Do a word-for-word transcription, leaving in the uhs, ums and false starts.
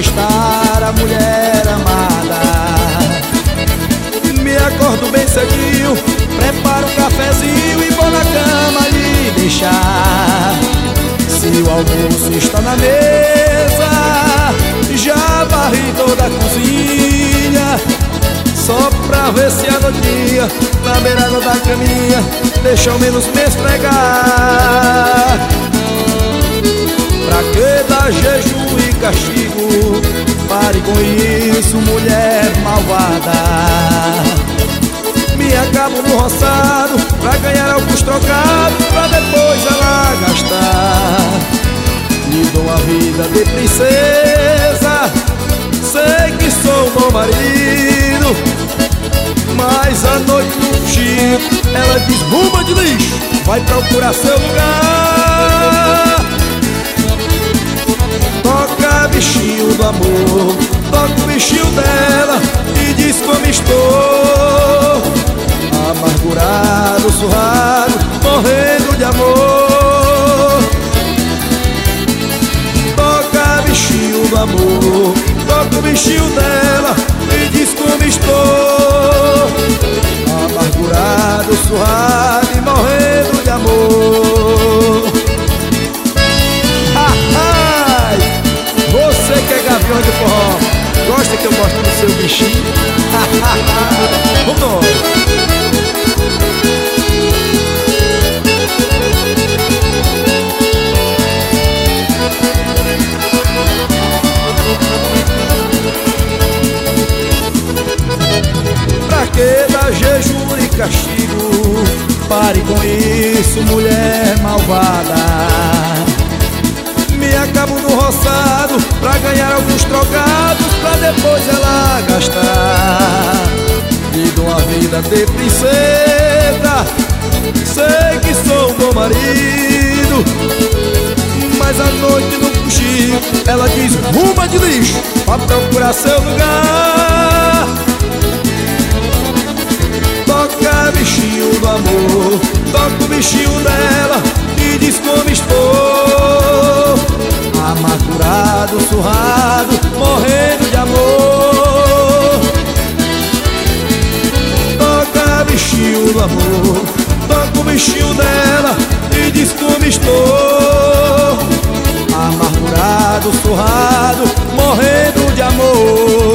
conquistar a mulher amada. Me acordo bem cedinho, preparo um cafezinho e vou na cama lhe deixar. Se o almoço está na mesa, já varri toda a cozinha, só pra ver se a notinha na beirada da caminha deixa ao menos me esfregar. Pra que dar jejum e castigo? Pare com isso, mulher malvada. Me acabo no roçado pra ganhar alguns trocados, pra depois ela gastar. Me dou a vida de princesa, sei que sou bom marido, mas à noite no Chico ela diz: "Ruma de lixo, vai procurar seu lugar". Toca bichinho do amor, toca o bichinho dela e diz como estou, amargurado, surrado, morrendo de amor. Toca bichinho do amor, toca o bichinho dela e diz como estou, amargurado, surrado e morrendo de amor. Ai, você que é gavião do forró, gosta que eu gosto do seu bichinho? Vamos! Pra que dar jejum e castigo? Pare com isso, mulher malvada. Me acabo no roçado pra ganhar alguns trocados, pra depois ela gastar. Me dou a vida de princesa, sei que sou um bom marido, mas à noite no cochilo ela diz: "Ruma de lixo, pra procurar seu lugar". Toca bichinho do amor, toca o bichinho dela e diz como estou, amargurado, surrado, morrendo de amor. Toca bichinho do amor, toca o bichinho dela e diz como estou, amargurado, surrado, morrendo de amor.